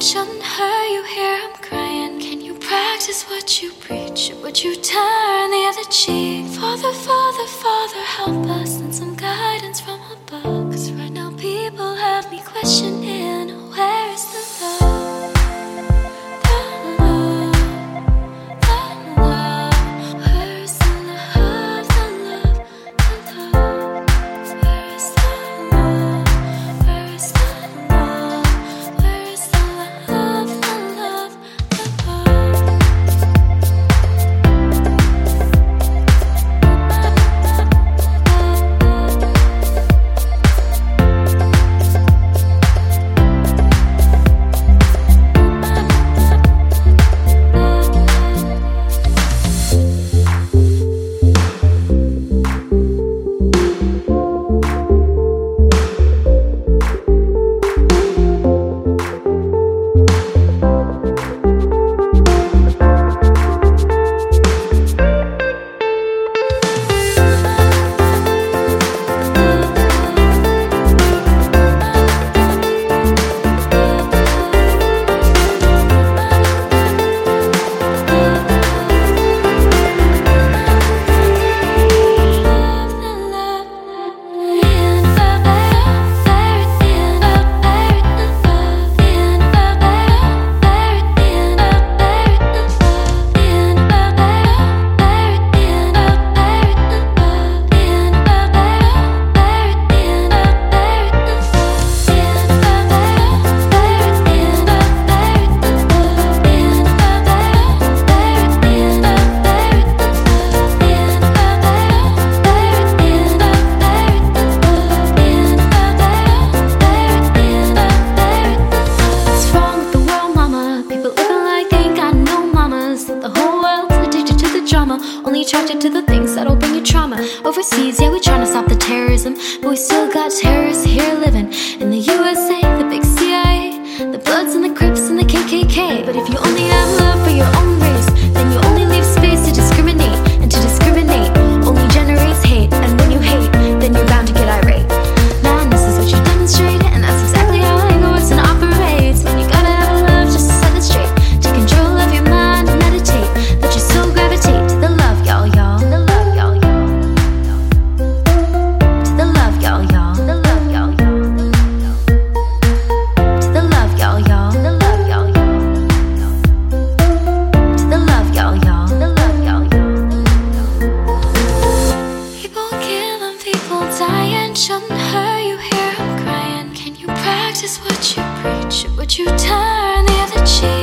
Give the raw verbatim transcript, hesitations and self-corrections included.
shouldn't hurt you. Hear I'm crying. Can you practice what you preach? Or would you turn the other cheek? Father, Father, Father, help us. Send some guidance from above. Cause right now people have me questioning, where is the love? The love, the love. Where is the love, the love, the love? Where is the love? Where is the love? Where is the love, the love, the love? Only attracted to the things that'll bring you trauma. Overseas, yeah, we tryna stop the terrorism, but we still got terrorists here living in the U S A, the big C I A, the Bloods and the Crips and the K K K. But if you only have love for your own race, then you only leave space to discriminate, and to discriminate only generates hate. And when you hate, then you're bound to get irate. Man, this is what you demonstrate, and that's exactly how anger works and operates. Man, you gotta have love just to set it straight, take control of your mind and meditate, let your soul gravitate to the love, y'all, y'all. To the love, y'all, y'all. To the love, y'all, y'all. To the love, y'all, y'all. To the love, y'all, y'all. To the love, y'all, y'all. To the love, y'all, y'all. To the love, y'all, y'all. People killing, people dying, shouldn't hurt you. Hear I'm crying. Can you practice what you preach? Or would you turn the other cheek?